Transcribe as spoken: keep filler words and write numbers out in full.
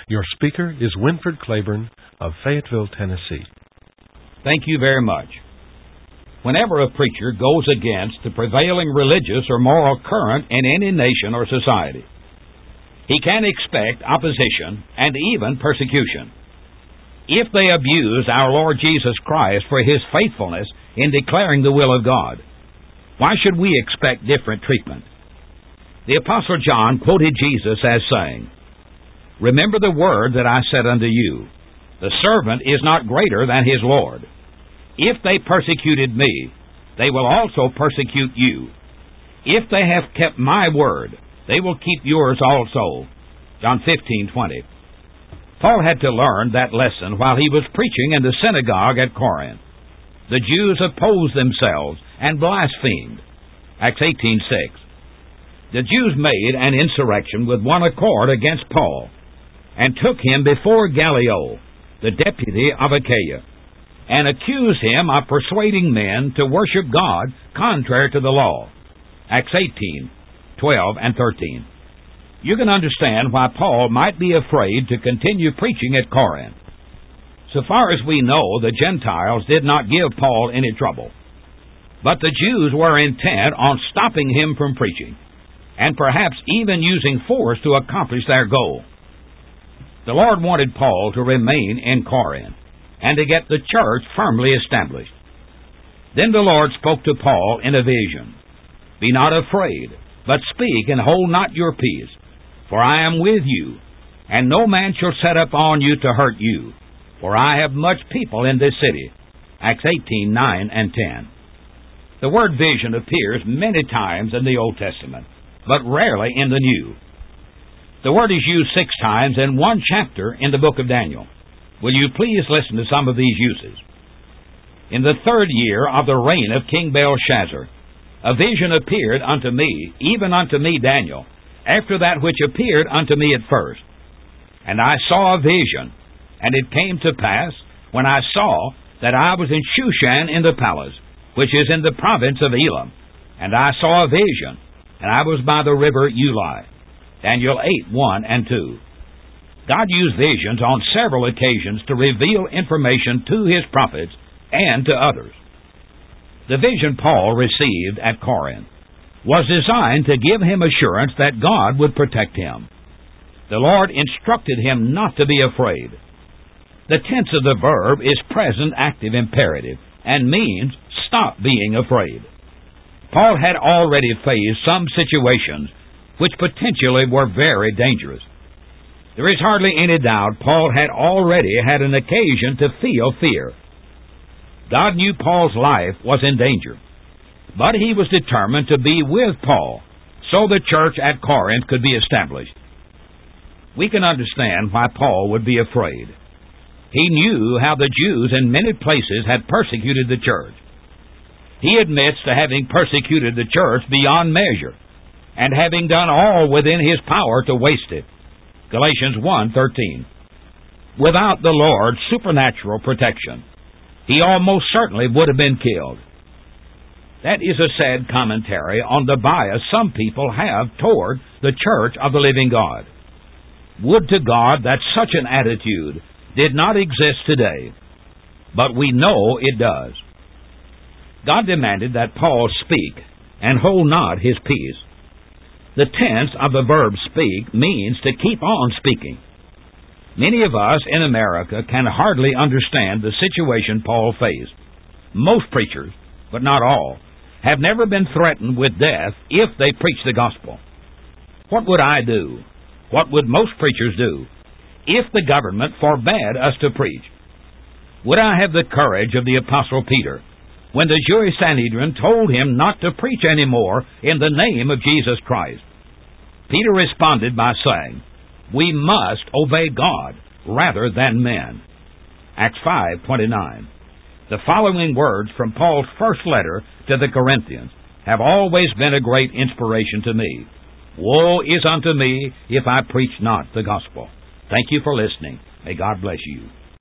Your speaker is Winford Claiborne of Fayetteville, Tennessee. Thank you very much. Whenever a preacher goes against the prevailing religious or moral current in any nation or society, he can expect opposition and even persecution. If they abuse our Lord Jesus Christ for His faithfulness in declaring the will of God, why should we expect different treatment? The Apostle John quoted Jesus as saying, "Remember the word that I said unto you, the servant is not greater than his Lord. If they persecuted me, they will also persecute you. If they have kept my word, they will keep yours also." John fifteen twenty. Paul had to learn that lesson while he was preaching in the synagogue at Corinth. The Jews opposed themselves and blasphemed. Acts eighteen six. The Jews made an insurrection with one accord against Paul and took him before Gallio, the deputy of Achaia, and accused him of persuading men to worship God contrary to the law. Acts eighteen twelve and thirteen. You can understand why Paul might be afraid to continue preaching at Corinth. So far as we know, the Gentiles did not give Paul any trouble. But the Jews were intent on stopping him from preaching, and perhaps even using force to accomplish their goal. The Lord wanted Paul to remain in Corinth and to get the church firmly established. Then the Lord spoke to Paul in a vision, "Be not afraid, but speak and hold not your peace, for I am with you, and no man shall set up on you to hurt you, for I have much people in this city." Acts eighteen nine and ten. The word vision appears many times in the Old Testament, but rarely in the New. The word is used six times in one chapter in the book of Daniel. Will you please listen to some of these uses? In the third year of the reign of King Belshazzar, a vision appeared unto me, even unto me Daniel, after that which appeared unto me at first. And I saw a vision, and it came to pass, when I saw, that I was in Shushan in the palace, which is in the province of Elam. And I saw a vision, and I was by the river Ulai. Daniel eight one and two. God used visions on several occasions to reveal information to His prophets and to others. The vision Paul received at Corinth was designed to give him assurance that God would protect him. The Lord instructed him not to be afraid. The tense of the verb is present active imperative and means stop being afraid. Paul had already faced some situations which potentially were very dangerous. There is hardly any doubt Paul had already had an occasion to feel fear. God knew Paul's life was in danger, but He was determined to be with Paul so the church at Corinth could be established. We can understand why Paul would be afraid. He knew how the Jews in many places had persecuted the church. He admits to having persecuted the church beyond measure and having done all within his power to waste it. Galatians one thirteen. Without the Lord's supernatural protection, he almost certainly would have been killed. That is a sad commentary on the bias some people have toward the church of the living God. Would to God that such an attitude did not exist today, but we know it does. God demanded that Paul speak and hold not his peace. The tense of the verb speak means to keep on speaking. Many of us in America can hardly understand the situation Paul faced. Most preachers, but not all, have never been threatened with death if they preach the gospel. What would I do? What would most preachers do if the government forbade us to preach? Would I have the courage of the Apostle Peter when the Jewish Sanhedrin told him not to preach anymore in the name of Jesus Christ? Peter responded by saying, "We must obey God rather than men." Acts five twenty-nine. The following words from Paul's first letter to the Corinthians have always been a great inspiration to me. "Woe is unto me if I preach not the gospel." Thank you for listening. May God bless you.